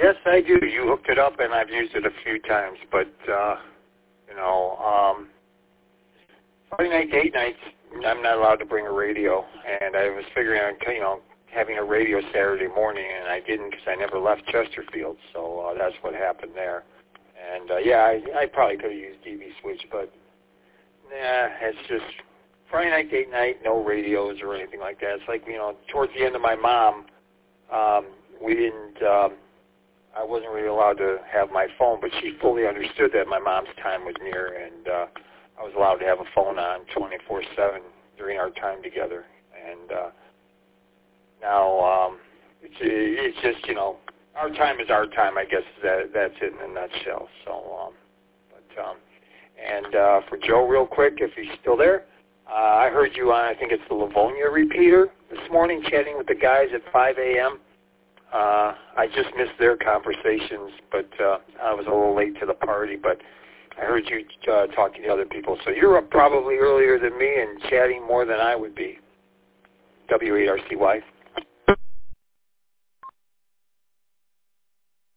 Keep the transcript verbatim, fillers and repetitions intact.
Yes, I do. You hooked it up, and I've used it a few times. But, uh, you know, um, Friday night date nights, I'm not allowed to bring a radio. And I was figuring on, you know, having a radio Saturday morning, and I didn't because I never left Chesterfield. So uh, that's what happened there. And, uh, yeah, I, I probably could have used D V Switch, but, nah, it's just Friday night date night, no radios or anything like that. It's like, you know, towards the end of my mom, um, we didn't, um, I wasn't really allowed to have my phone, but she fully understood that my mom's time was near, and uh, I was allowed to have a phone on twenty-four seven during our time together. And uh, now um, it's, it's just, you know, our time is our time, I guess. That, that's it in a nutshell. So, um, but, um, and uh, for Joe, real quick, if he's still there, uh, I heard you on, I think it's the Livonia repeater this morning, chatting with the guys at five a.m. Uh, I just missed their conversations, but uh, I was a little late to the party, but I heard you uh, talking to other people. So you're up probably earlier than me and chatting more than I would be. W eight R C Y.